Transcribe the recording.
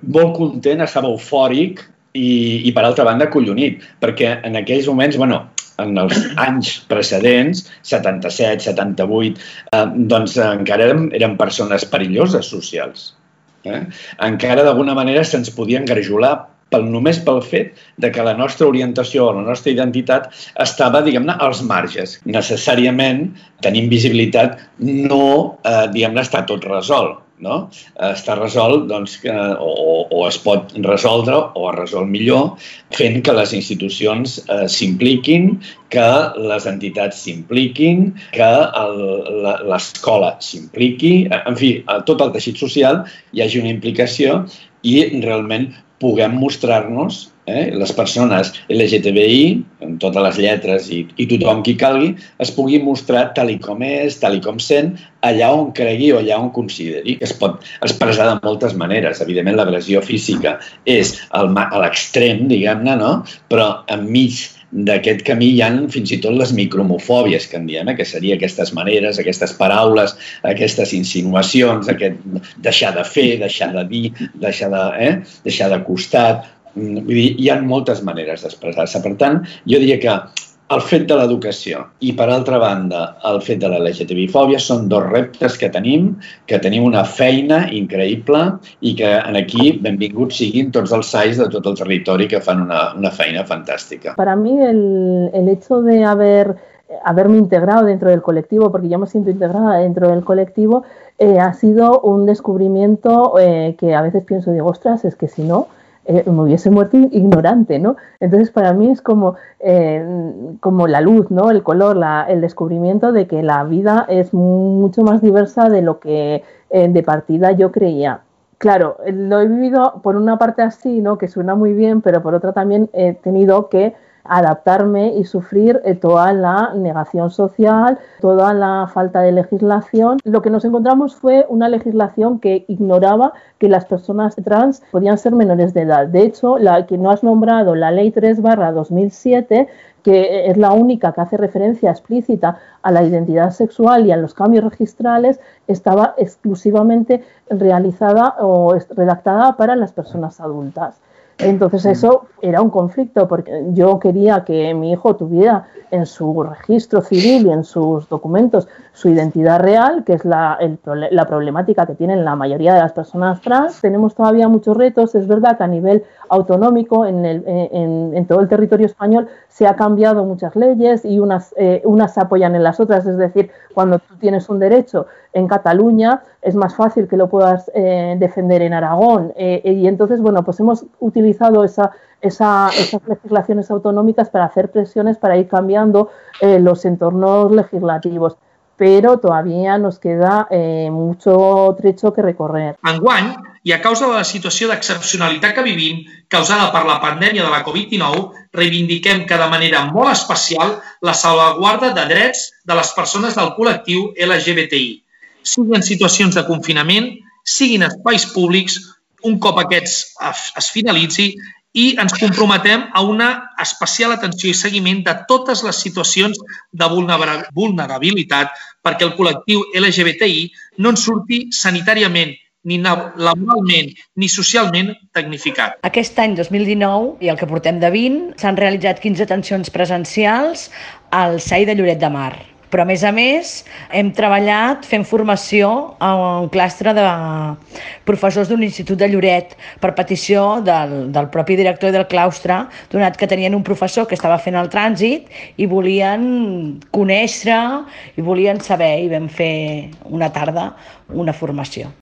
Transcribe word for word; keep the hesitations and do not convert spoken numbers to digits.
molt content, estava eufòric i, i per altra banda, acollonit, perquè en aquells moments, bueno, en els anys precedents, setanta-set, setanta-vuit, eh, doncs encara eren, eren persones perilloses socials. Eh? Encara d'alguna manera se'ns podia engarjolar pel, només pel fet de que la nostra orientació o la nostra identitat estava, diguem-ne, als marges. Necessàriament, tenint visibilitat, no, eh, diguem-ne, està tot resolt. No? Està resolt, doncs, que, o, o es pot resoldre o es resol millor fent que les institucions eh, s'impliquin, que les entitats s'impliquin, que l'escola s'impliqui, en fi, a tot el teixit social hi hagi una implicació i realment puguem mostrar-nos, eh, les persones L G T B I, amb totes les lletres i, i tothom qui calgui, es pugui mostrar tal i com és, tal i com sent, allà on cregui o allà on consideri. Es pot expressar de moltes maneres. Evidentment, l'agressió física és al, a l'extrem, diguem-ne, no? Però enmig d'aquest camí hi ha fins i tot les micromofòbies, que en diem, eh? Que seria aquestes maneres, aquestes paraules, aquestes insinuacions, aquest deixar de fer, deixar de dir, deixar de, eh? deixar de costat. Vull dir, hi ha moltes maneres d'expressar-se. Per tant, jo diria que el fet de l'educació i, per altra banda, el fet de la L G T B I-fòbia són dos reptes que tenim, que tenim una feina increïble i que aquí benvinguts siguin tots els S A Is de tot el territori que fan una, una feina fantàstica. Para mí el, el hecho de haber, haberme integrado dentro del colectivo, porque yo me siento integrada dentro del colectivo, eh, ha sido un descubrimiento eh, que a veces pienso, digo, ostras, es que si no, Eh, me hubiese muerto ignorante, ¿no? Entonces, para mí es como, eh, como la luz, ¿no? El color, la, el descubrimiento de que la vida es mucho más diversa de lo que eh, de partida yo creía. Claro, lo he vivido por una parte así, ¿no? Que suena muy bien, pero por otra también he tenido que adaptarme y sufrir eh, toda la negación social, toda la falta de legislación. Lo que nos encontramos fue una legislación que ignoraba que las personas trans podían ser menores de edad. De hecho, la que no has nombrado, la Ley tres barra dos mil siete, que es la única que hace referencia explícita a la identidad sexual y a los cambios registrales, estaba exclusivamente realizada o redactada para las personas adultas. Entonces eso era un conflicto porque yo quería que mi hijo tuviera en su registro civil y en sus documentos su identidad real, que es la, el, la problemática que tienen la mayoría de las personas trans. Tenemos todavía muchos retos. Es verdad que a nivel autonómico en, el, en, en todo el territorio español se ha cambiado muchas leyes y unas, eh, unas se apoyan en las otras. Es decir, cuando tú tienes un derecho en Cataluña es más fácil que lo puedas eh, defender en Aragón. Eh, y entonces, bueno, pues hemos utilizado esa, esa, esas legislaciones autonómicas para hacer presiones, para ir cambiando eh, los entornos legislativos. Però todavía nos queda eh, mucho trecho que recorrer. Enguany, i a causa de la situació d'excepcionalitat que vivim, causada per la pandèmia de la Covid dinou, reivindiquem que de manera molt especial la salvaguarda de drets de les persones del col·lectiu L G B T I, siguin en situacions de confinament, siguin espais públics, un cop aquests es finalitzi, i ens comprometem a una especial atenció i seguiment de totes les situacions de vulnerabilitat perquè el col·lectiu L G B T I no en surti sanitàriament, ni laboralment, ni socialment tecnificat. Aquest any dos mil dinou i el que portem de vint s'han realitzat quinze atencions presencials al S A I de Lloret de Mar. Però, a més a més, hem treballat fent formació a un clastre de professors d'un institut de Lloret per petició del, del propi director del claustre, donat que tenien un professor que estava fent el trànsit i volien conèixer i volien saber, i vam fer una tarda una formació.